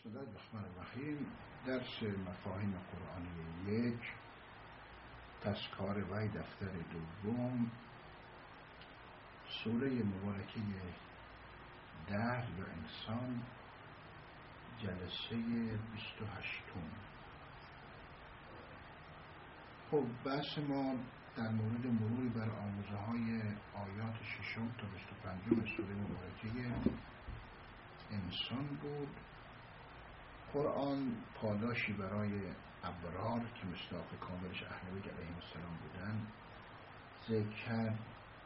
بسم الله الرحمن الرحیم. درس مفاهیم قرآنی 1 تذکار وی دفتر دوم سوره مبارکه دهر یا انسان جلسه 28. خب بحث ما در مورد مروری بر آموزه های آیات 6 تا 25 سوره مبارکه انسان بود. قرآن پاداشی برای ابرار که مصداق کاملش اهل بیت علیهم السلام بودن ذکر کرد.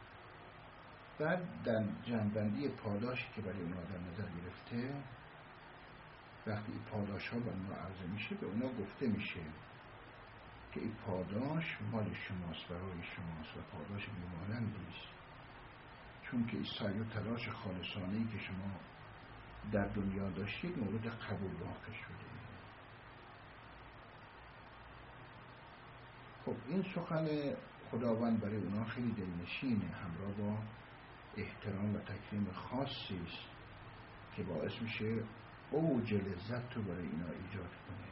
بعد در جنبندی پاداشی که برای اونا در نظر گرفته، وقتی این پاداش ها به اونا عرضه میشه به اونا گفته میشه که این پاداش مال شماست، برای شماست و پاداش بیمانندی است، چون که این سعی و تلاش خالصانه‌ای که شما در دنیا داشتید مورد قبول واقع شده. خب این سخن خداوند برای اونا خیلی دلنشینه، همراه با احترام و تکریم خاصی است که باعث میشه اوج لذت رو برای اینا ایجاد کنه.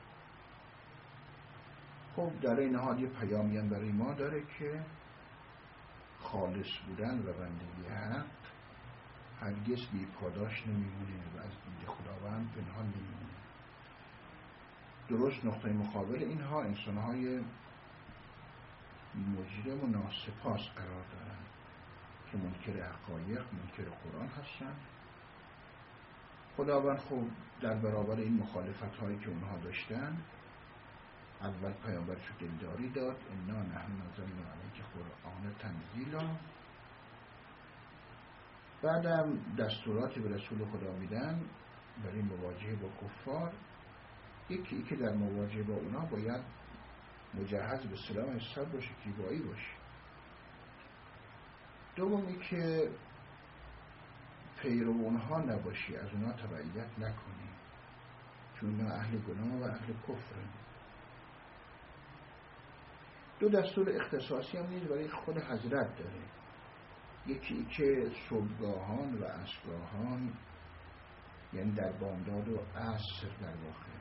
خب در این حال یه پیامی هم برای ما داره که خالص بودن و بندگی حق هرگز بی پاداش نمیمونه و از دید خداوند پنهان نمیمونه. درست نقطه مقابل اینها انسانهای مجرم و ناسپاس قرار دارن که منکر حقایق، منکر قرآن هستن. خداوند خب در برابر این مخالفت هایی که اونها داشتن اول پیامبرش رو دلداری داد، انا نحن نزلنا علیک قرآن تنزیلا. بعدم دستوراتی به رسول خدا میدن برای مواجهه با کفار. یکی که در مواجهه با اونا باید مجهز به سلاح حساب باشه، کیبایی باشه. دومی که پیرو اونها نباشی، از اونا تبعیت نکنی، چون اونا اهل گناه و اهل کفرن. دو دستور اختصاصی هم نیز برای خود حضرت داره. یکی که صبحگاهان و عصرگاهان، یعنی در بامداد و عصر در واقع،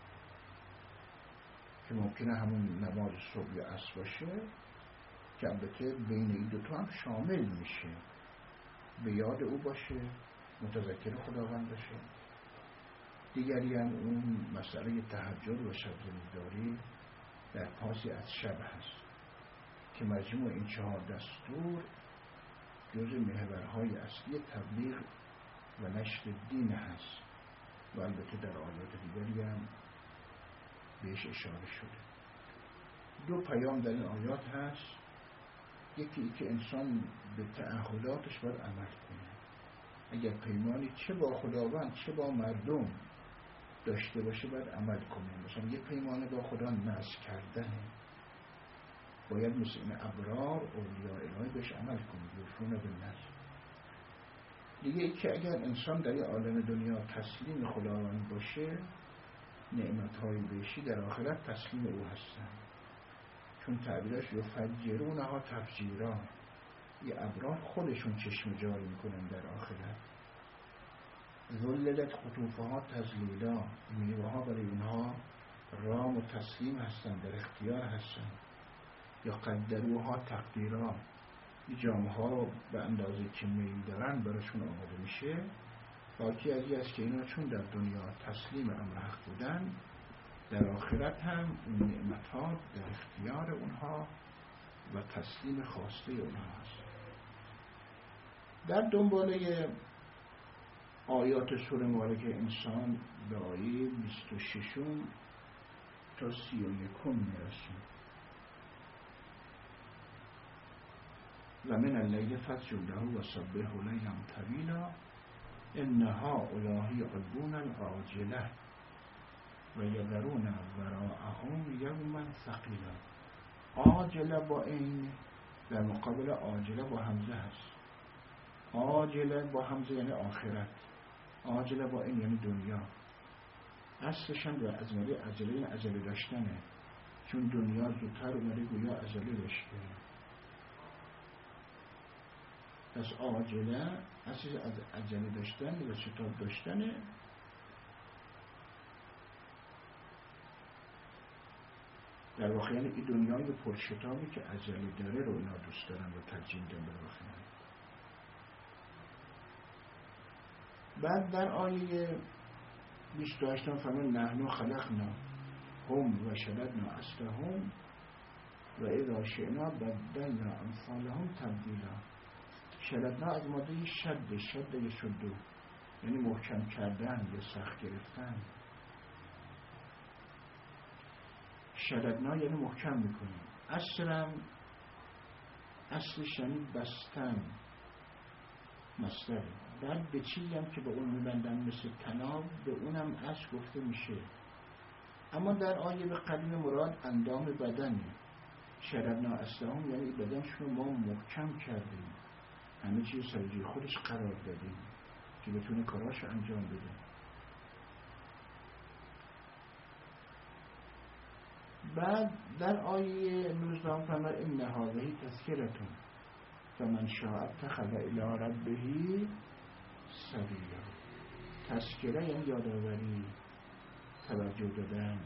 که ممکنه همون نماز صبح یا عصر باشه که البته بین این دوتا هم شامل میشه، به یاد او باشه، متذکر خداوند باشه. دیگری هم اون مسئله تهجد و شب زنداری در پاسی از شب هست که مجموع این 4 دستور جزء محورهای اصلی تبلیغ و نشر دین هست و البته در آیات دیگری هم بهش اشاره شده. دو پیام در این آیات هست. یکی که انسان به تعهداتش باید عمل کنه. اگر پیمانی چه با خداوند چه با مردم داشته باشه باید عمل کنه. مثلا یه پیمانه با خدا نذر کردنه، باید مثل این ابرار اولیاء الهی بهش عمل کنید، یوفون بالنذر. دیگه که اگر انسان در این عالم دنیا تسلیم خداوند باشه، نعمت‌های بهشتی در آخرت تسلیم او هستن، چون تعبیرش یفجرونها تفجیرا. این ابرار خودشون چشم جاری میکنن در آخرت. ذللت قطوفها تذلیلا، میوه ها برای اونها رام و تسلیم هستن، در اختیار هستن. یا قدروها تقدیرا، این جامعه ها به اندازه که میل دارن براشون آماده میشه. باقی از این است که اینا چون در دنیا تسلیم امر حق بودن، در آخرت هم این نعمت ها در اختیار اونها و تسلیم خواسته اونها هست. در دنباله آیات سوره مبارکه انسان به آیه 26 تا 31 میرسیم. و من اللیل فسجد له و سبحه لیلا طویلا ان هؤلاء یحبون العاجله و یذرون وراءهم یوما ثقیلا. عاجله با این در مقابل عاجله با همزه هست. عاجله با همزه یعنی آخرت، عاجله با این یعنی دنیا. اصلش هم از معنی عجله داشتنه، چون دنیا زودتر اومده گویا عجله داشته. پس عاجله اصلش از عجله داشتن و شتاب داشتنه در واقع یعنی این دنیای پرشتابی که عجله داره رو اینا دوست دارن و ترجیح میدن برای. بعد در آیه 28 فرمان نحن خلقنا هم و شددنا اسرهم و اذا شئنا بدلنا امثالهم تبدیلا. شددنا از ماده شد یشدو یعنی محکم کردن یا سخت گرفتن. شددنا یعنی محکم میکنیم. اسرم اصلش یعنی بستن، مصدر. بعد به چیزی هم که به اون میبندن مثل تناب، به اونم اصل گفته میشه. اما در آیه به قدیم مراد اندام بدنه. شددنا اسرهم یعنی بدنشون ما محکم کردیم، همه چیز سر جای خودش قرار دادیم که بتونه کاراشو انجام بده. بعد در آیه 19 فرمود ان هذه تذکرة فمن شاء اتخذ الی ربه سبیلا. تذکره یعنی یادآوری، توجه دادن،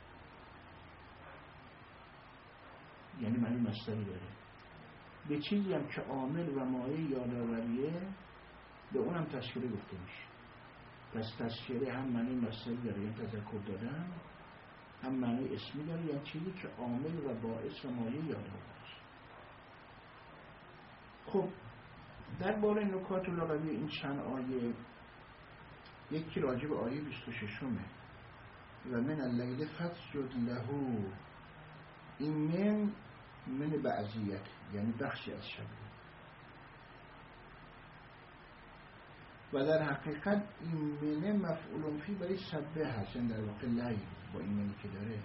یعنی معنی مصدری داره. به چیزی هم که عامل و مایه یادآوریه به اونم تذکره گفته میشه. پس تذکره هم معنی مصدری داره یعنی تذکر دادن، هم معنی اسمی داره یعنی چیزی که عامل و باعث و مایه یادآوری. خب در باره نکات لغوی این چند آیه، یکی راجع به آیه 26 و من اللیل فاسجد له. این من بعضیت یعنی بخشی از شب و در حقیقت این من مفعول فی برای سبه هست، یعنی در واقع لیل با این منی که داره،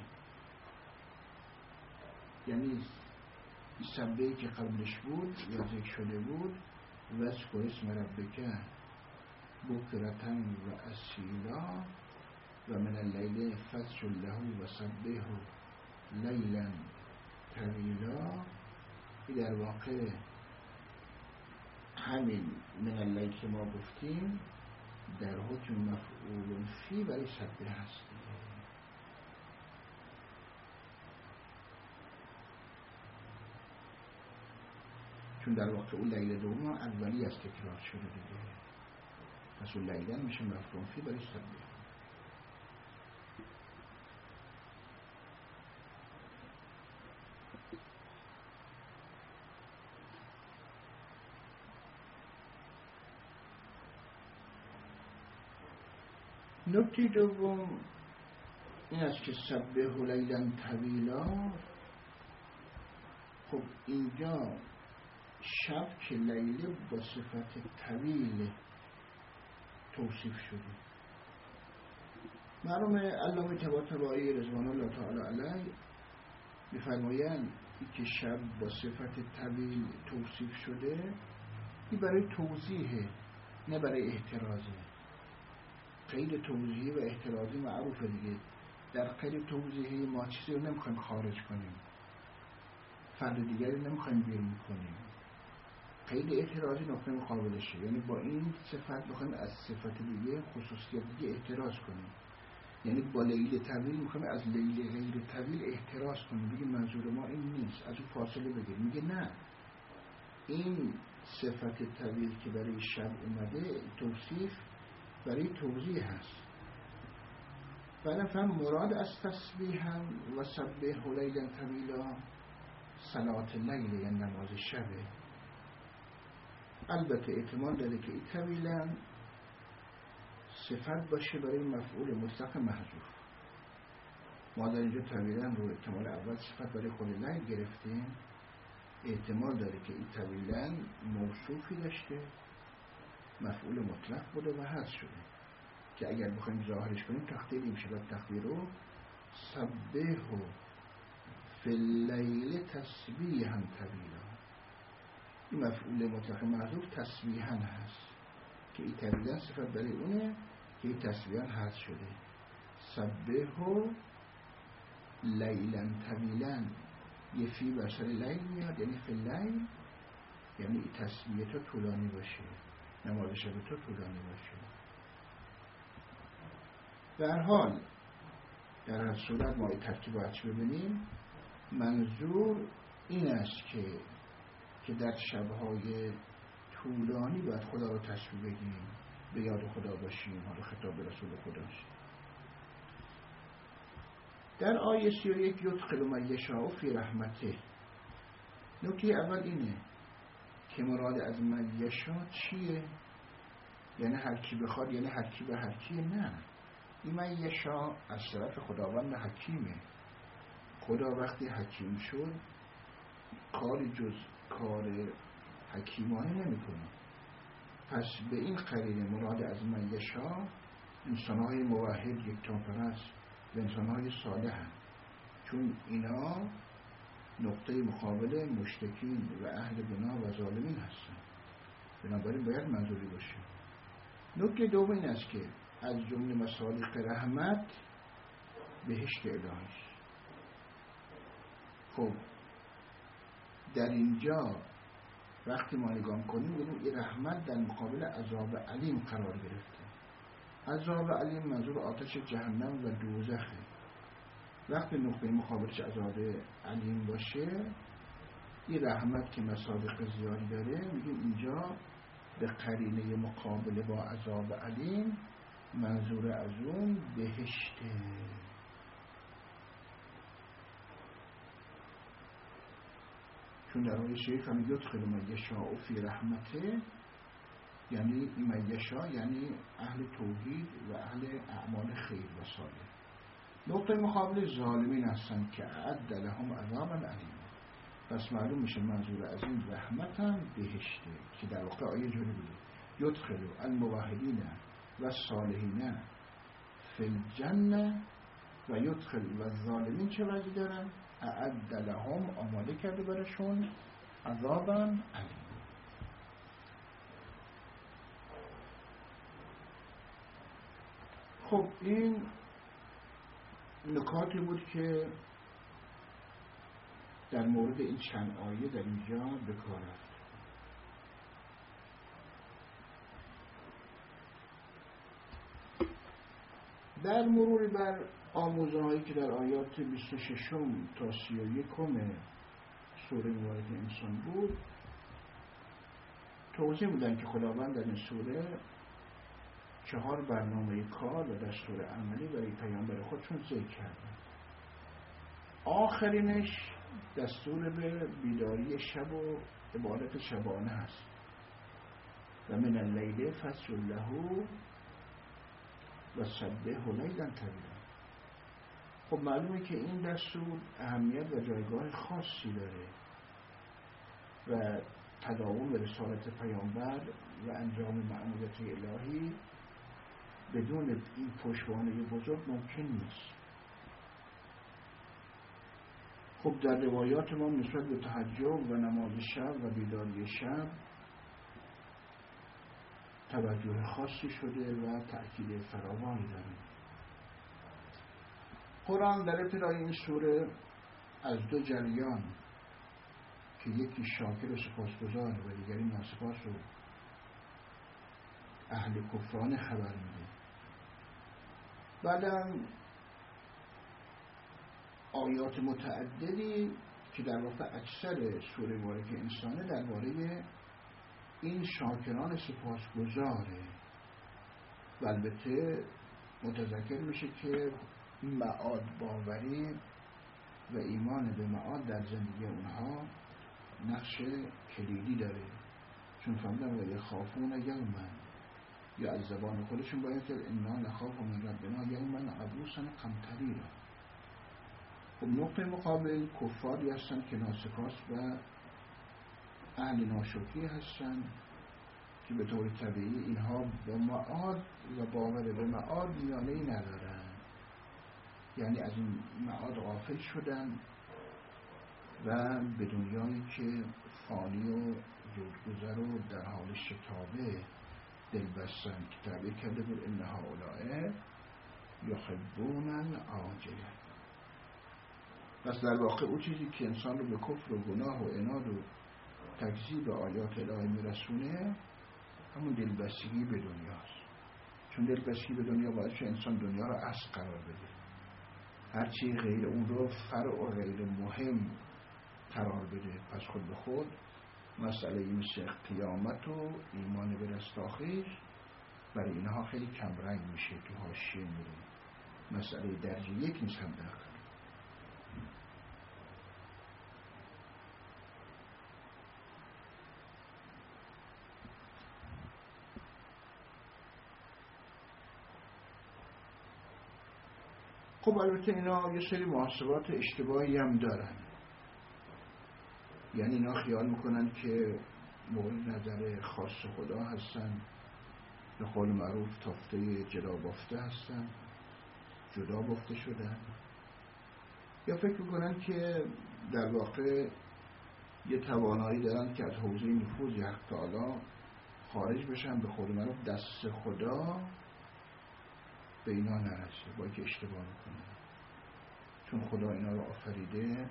یعنی سبهی که قبلش بود یا ذکر شده بود وذکر اسم ربک بکرة و اصیلا و من اللیل فاسجد له و سبحه لیلا طویلا. در واقع همین من اللیل که ما گفتیم در حکم مفعول فی برای سبه هست، چون در واقع اون لیل دوم اولی از تکرار شده دیگه، پس اون لیلن میشه مفعول فی برای سبه. نکته دوم این است که سبح لیلا طویلا. خب اینجا شب که لیل با صفت طویل توصیف شده. معلومه علامه طباطبایی رضوان الله تعالی علیه می‌فرمایند که شب با صفت طویل توصیف شده این برای توضیحه نه برای احترازه. قید توضیحی و احترازی معروفه دیگه. در قید توضیحی ما چیزی رو نمیخوایم خارج کنیم، فرد دیگری رو نمیخوایم بیرون کنیم. قید احترازی نقطه مقابلشه، یعنی با این صفت میخوایم از صفت دیگه خصوصیت دیگه احتراز کنیم. یعنی با لیل طویل میخوایم از لیل غیر طویل احتراز کنیم، بگیم منظور ما این نیست، از اون فاصله بگیریم. میگه نه، این صفت طویل که برای شب اومده توصیف برای توضیح هست. بعد فهم مراد از تسبیح هم و سبح لیلا طویلا صلات لیل یعنی نماز شبه. البته احتمال داره که این طویلا صفت باشه برای مفعول مطلق محذوف. ما در اینجا طویلا رو احتمال اول صفت برای خود لیل گرفتیم، احتمال داره که این طویلا موصوفی داشته مفعول مطلق بوده و حذف شده که اگر بخوایم ظاهرش کنیم تقدیر میشه. و تقدیر رو سبح فی اللیل تسبیحا طویلا. این مفعول مطلق محذوف تسبیحا هست که این طویلا صفت برای اونه که این تسبیحا حذف شده. سبح لیلا طویلا یه فی بسر لیل میاد یعنی فی اللیل، یعنی این تسبیح تو طولانی باشه، نماز شب تو طولانی باشه. در حال در هر صورت ما این ترکیب رو ببینیم. منظور این است که در شبهای طولانی باید خدا رو تسبیح بگیم، به یاد خدا باشیم. حالا خطاب به رسول خداست. در آیه 31 یدخل من یشاء فی رحمته، نکته اول اینه که مراد از من یشاء چیه؟ یعنی هر کی بخواد، یعنی هر کی به هر کی؟ نه، این من یشاء از طرف خداوند حکیمه. خدا وقتی حکیم شد کار جز کار حکیمانه نمیکنه. پس به این قرینه مراد از من یشاء انسانهای موحد، یکتاپرست و انسانهای صالح هم، چون اینا نقطه مقابل مشرکین و اهل گناه و ظالمین هستن. بنابراین باید منظوری باشه. نکته دوم این است که از جمله مصادیق رحمت بهشت الهی. خب در اینجا وقتی ما نگاه کنیم ببینیم این رحمت در مقابل عذاب علیم قرار گرفته. عذاب علیم منظور آتش جهنم و دوزخه. وقتی نقطه مقابلش عذاب علیم باشه، این رحمت که مصادیق زیادی داره، میگیم اینجا به قرینه مقابله با عذاب علیم منظور از اون بهشته. چون در آیه شریف هم یدخل من یشاء فی رحمته، یعنی من یشاء یعنی اهل توحید و اهل اعمال خیر و صالح. نقطه مقابل ظالمین هستند که اعد لهم عذابا علیم. پس معلوم میشه منظور از این رحمت هم بهشته، که در واقع آیه جوری بوده یدخل الموحدین و الصالحین فی الجنه و یدخل و الظالمین چه وضعی دارن؟ اعد لهم، آماده کرده برشون عذابا علیم. خب این نکاتی بود که در مورد این چند آیه در اینجا بکار رفت. در مرور بر آموزه‌هایی که در آیات 26 تا 31 سوره مبارکه انسان بود، توضیح بودن که خداوند در این سوره 4 برنامه کار و دستور عملی برای پیامبر خودشون ذکر کردن. آخرینش دستور به بیداری شب و عبادت شبانه هست و من اللیل فسجد له و سبحه لیلا طویلا. خب معلومه که این دستور اهمیت و جایگاه خاصی داره و تداوم رسالت پیامبر و انجام مأموریت الهی بدون این پشتوانه بزرگ ممکن نیست. خب در روایات ما نسبت به تهجد و نماز شب و بیداری شب توجه خاصی شده و تأکید فراوانی داره. قرآن در ابتدای این سوره از 2 جریان که یکی شاکر و سپاسگزار و دیگری ناسپاس و اهل کفران خبر میده. بعدم آیات متعددی که در واقع اکثر سوره مبارکه انسانه درباره این شاکران سپاسگزاره و البته متذکر میشه که معاد باوری و ایمان به معاد در زندگی اونها نقش کلیدی داره، چون فهمیدن و یخافون یوما، یا از زبان خودشون باید که انا نخاف من ربنا یوما عبوسا قمطریرا. خب نقطه مقابل کفاری هستن که ناسپاس و اهل ناشکری هستن که به طور طبیعی اینها با معاد و باور به معاد میانه‌ای ندارن، یعنی از این معاد غافل شدن و به دنیایی که فانی و زودگذر و در حال شتابه دل بستن که تعبیر کرده بود ان هؤلاء یحبون العاجله. پس در واقع اون چیزی که انسان رو به کفر و گناه و عناد و تکذیب آیات الهی میرسونه همون دلبستگی به دنیاست، چون دلبستگی به دنیا باعث انسان دنیا رو اصل قرار بده هرچی غیر اون رو فرع و غیر مهم قرار بده، پس خود به خود مسئله مثل قیامت و ایمان به رستاخیز برای اینها خیلی کمرنگ میشه، تو حاشیه میره، مسئله درجه یک نیست هم داخل. خب البته اینا یه سری محاسبات اشتباهی هم دارن، یعنی اینا خیال میکنن که مورد نظر خاص خدا هستن، به قول معروف تافته جدا بافته هستن، جدا بافته شدن، یا فکر میکنن که در واقع یه توانایی دارن که از حوزه نفوذ حق تعالی خارج بشن، به قول معروف دست خدا به اینا نرسه. با که اشتباه میکنه، چون خدا اینا رو آفریده،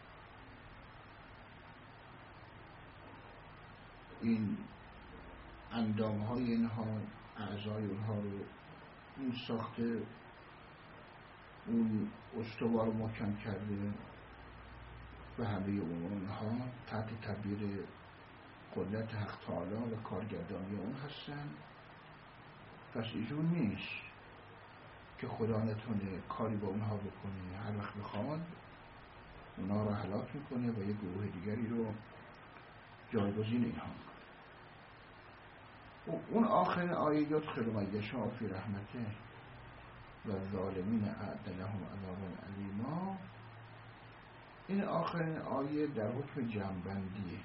این اندامهای اینها، اعضای اونها رو اون ساخته، اون استوار رو محکم کرده و همه اونها تحت تدبیر قدرت حق تعالی و کارگردانی اون هستن. پس ایجون نیست که خدا نتونه کاری با اونها بکنه، هر وقت بخواد اونها رو هلاک میکنه و یه گروه دیگری رو جایگزین اینها میکنه. اون آخر آیه یدخل من یشاء فی رحمته و الظالمین اعد لهم عذابا الیما، این آخرین آیه در حکم جمع‌بندیه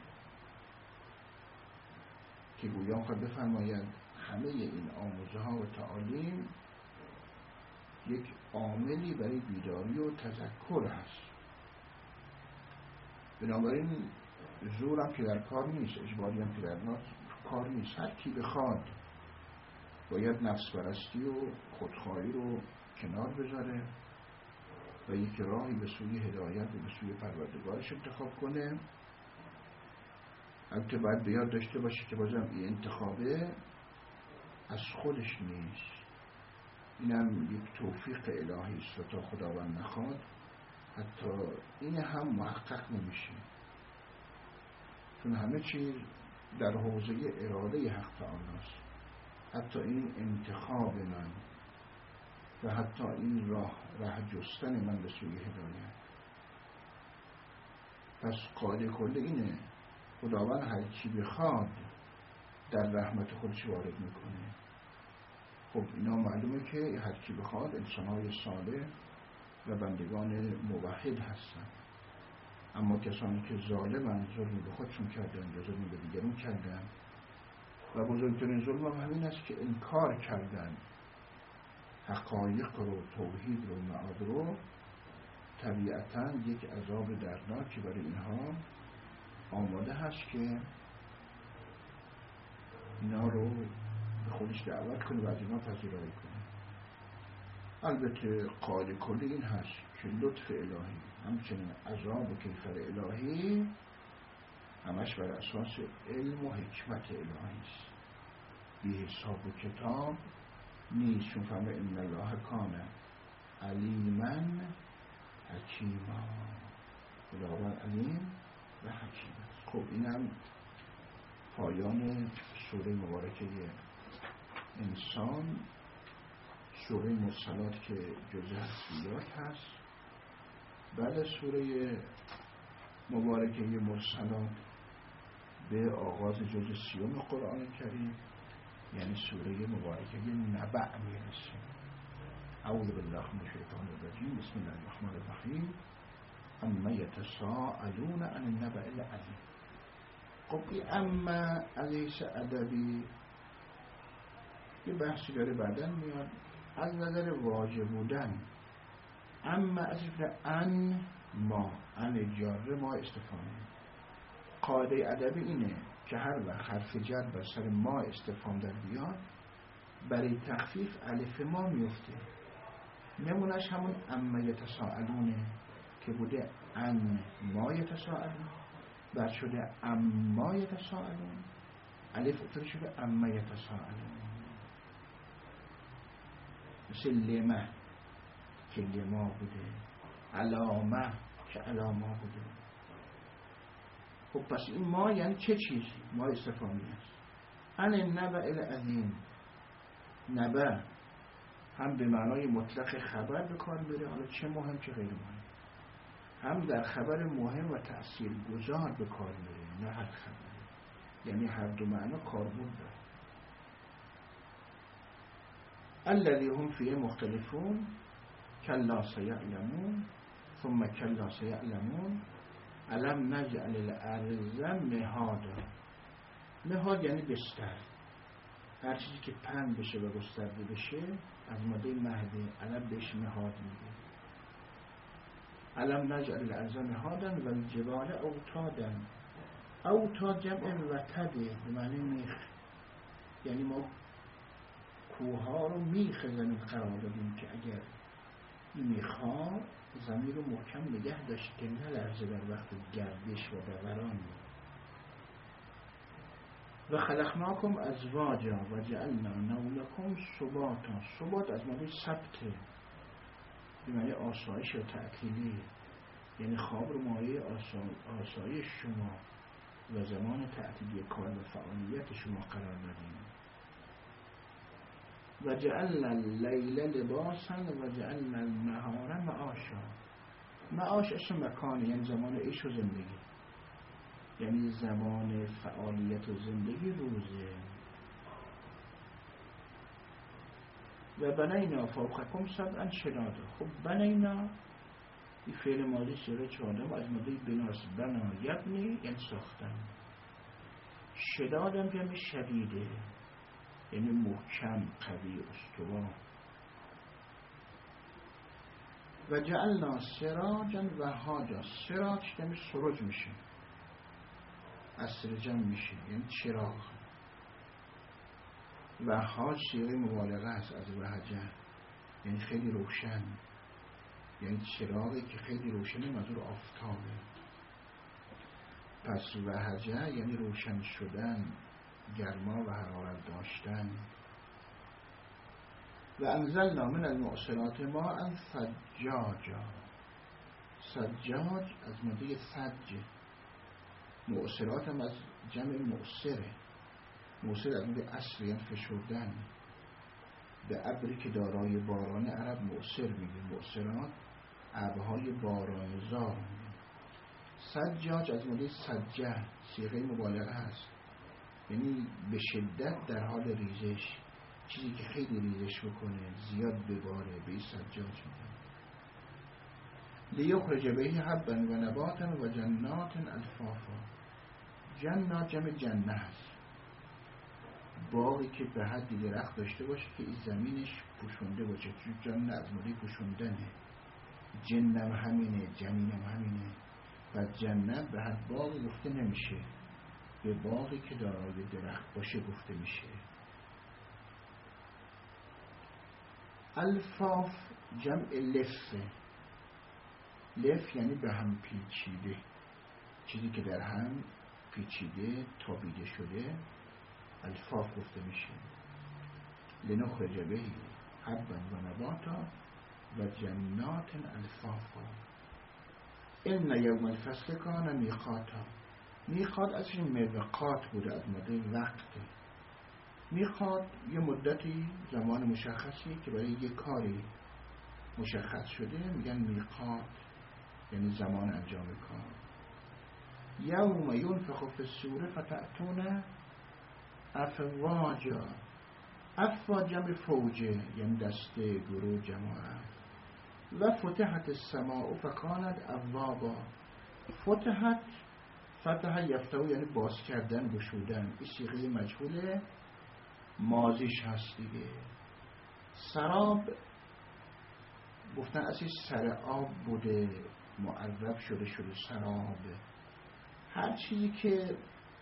که گویا خود بفرماید همه این آموزه ها و تعالیم یک عاملی برای بیداری و تذکر هست. بنابراین زور هم که در کار نیست، اجباری هم که در کار نیست. هر کی بخواد باید نفس پرستی و خودخواهی رو کنار بذاره و یک راهی به سوی هدایت و به سوی پروردگارش انتخاب کنه. البته باید به یاد داشته باشه که بازم این انتخابه از خودش نیست، اینم یک توفیق الهی است و تا خداوند نخواد حتی این هم محقق نمیشه، چون همه چیز در حوزه اراده حق تعالی است. حتی این انتخاب من و حتی این راه جستن من به سوی هدایت. پس قاعده کلی اینه، خداوند هر چی بخواد در رحمت خودش وارد میکنه. خب اینا معلومه که هر کی بخواد انسان‌های صالح و بندگان موحد هستن، اما کسانی که ظالمن، ظلم به خودشون کردن یا ظلم به دیگرون کردن و بزرگترین ظلم هم همین است که انکار کردن حقایق رو، توحید رو، معاد رو، طبیعتاً یک عذاب دردناکی برای اینها آماده هست که اینا رو به خودش دعوت کنه و از اینا پذیرایی کنه. البته قاعده کلی این هست که لطف الهی همچنین عذاب و کیفر الهی همش بر اساس علم و حکمت الهی است، بی حساب و کتاب نیست. چون فهمه ان الله کان علیما حکیما، خداوند علیم و حکیم است. خب اینم پایان سوره مبارکه انسان، سوره مرسلات که جزء حسیات هست. بعد از سوره مبارکه مرسلات به آغاز جزء 30 قرآن کریم، یعنی سوره مبارکه نبع میرسه. اعوذ بالله من الشیطان الرجیم، بسم الله الرحمن الرحیم. اما یتساءلون عن النبأ العظیم. خب این اما علیس ادبی یه بحثی داره بعداً میاد از نظر واجب بودن. اما از ان ما، ان جاره ما استفهامی. قاعده ادبی اینه که هر وقت حرف جر بر سر ما استفهام در بیاد، برای تخفیف الف ما میفته. نمونش همون اما یتساءلونه که بوده ان ما یتساءلون، بعد شده اما یتساءلون، الف افتاده شده اما یتساءلون. مثل لمه که لما بوده علامه که علامه بوده. خب پس این ما یعنی چه چیزی؟ ما استفهامی است. ان النبأ العظیم، نبأ هم به معنای مطلق خبر به کار میره، حالا چه مهم چه غیر مهم، هم در خبر مهم و تأثیرگذار به کار میره، نه هر خبر، یعنی هر دو معنا کاربرد داره. الذی هم فیه مختلفون کلا سیعلمون ثم کلا سیعلمون الم نجعل الارض مهادا. مهاد یعنی بستر، هر چیزی که پهن بشه و گسترده بشه از ماده مهده، الم بهش مهاد میگه. الم نجعل الارض مهادا و الجبال اوتادا. اوتاد جمع وتده به معنی میخ، یعنی ما کوها رو میخ زمین قرار دادیم که اگر این میخها زمین رو محکم نگه داشت که نلرزه در وقت گردش و دوران. و خلقناکم ازواجا و جعلنا نومکم سباتا. سبات از معنی ثبته، به معنی آسایش و تعطیلی، یعنی خواب رو مایه آسایش شما و زمان تعطیلی کار و فعالیت شما قرار دادیم. و جعلنا اللیل لباسا و جعلنا النهار معاشا. معاش اسم مکانه، یعنی زمان عیش و زندگی، یعنی زمان فعالیت و زندگی روزه. و بنینا فوقکم سبعا شدادا. خب بنینا این فعل ماضی صیغه چهارم از ماده بناست. بنا یبنی یعنی ساختن. شدادم جمع شدیده، یعنی محکم، قوی، استوار. و جعلنا سراجا وهاجا. سراج یعنی سرج میشه، اسرجا میشه یعنی چراغ. وهاج صیغه مبالغه است از وهجه، یعنی خیلی روشن، یعنی چراغی که خیلی روشنه، منظور آفتابه. پس وهجه یعنی روشن شدن، گرما و حرارت داشتن. و انزلنا من المعصرات ماء ثجاجا. ثجاج از ماده ثج، معصرات هم از جمع معصره. معصر از ماده عصر یعنی فشردن. به ابری که دارای باران عرب معصر میگه، معصرات ابرهای بارانزار میگه. ثجاج از ماده سجه، صیغه مبالغه است، یعنی به شدت در حال ریزش، چیزی که خیلی ریزش بکنه، زیاد بباره، به این سجاج میگن. لیخرج به حبا و نباتا و جنات الفافا. جنات جمع جنه است، باغی که به حدی درخت داشته باشه که این زمینش پوشونده باشه. چون جنه از ماده پوشوندنه، جنم همینه، جنینم همینه. و جنت به حد باغ گفته نمیشه، به باغی که دارای درخت باشه گفته میشه. الفاف جمع لفه. لف یعنی به هم پیچیده، چیزی که در هم پیچیده تابیده شده الفاف گفته میشه. لنخرج به حبا و نباتا و جنات الفافا. ان یوم الفصل کان میقاتا. میقات ازش میقات بوده، از ماده وقت. میقات یه مدتی زمان مشخصی که برای یه کاری مشخص شده میگن میقات، یعنی زمان انجام کار. یوم ینفخ فی الصور فتأتون افواجا. افواج جمع فوجه، یعنی دسته، گروه، جماعت. و فتحت السماء فکانت ابوابا. فتحت، فتح یفتح یعنی باز کردن، گشودن. این صیغه مجهول ماضیش هست دیگه. سراب گفتن اصلی سر آب بوده، معرب شده سراب. هر چیزی که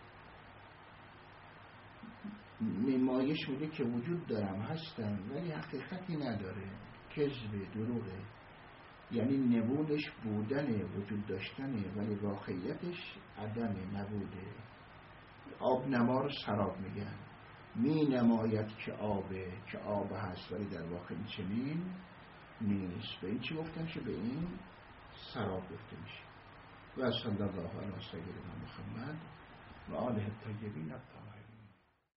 نمایش میده که وجود دارم، هستم، ولی حقیقتی نداره، کذب، دروغه. یعنی نبودش بودنه، وجود داشتنه، ولی واقعیتش عدمه، نبوده. آب نما رو سراب میگن. می نماید که آبه، که آب هست، ولی در واقع این چنین نیست. به این چی گفتن؟ که به این سراب گفته میشه. و صلی الله علی سیدنا محمد و آله الطیبین الطاهرین.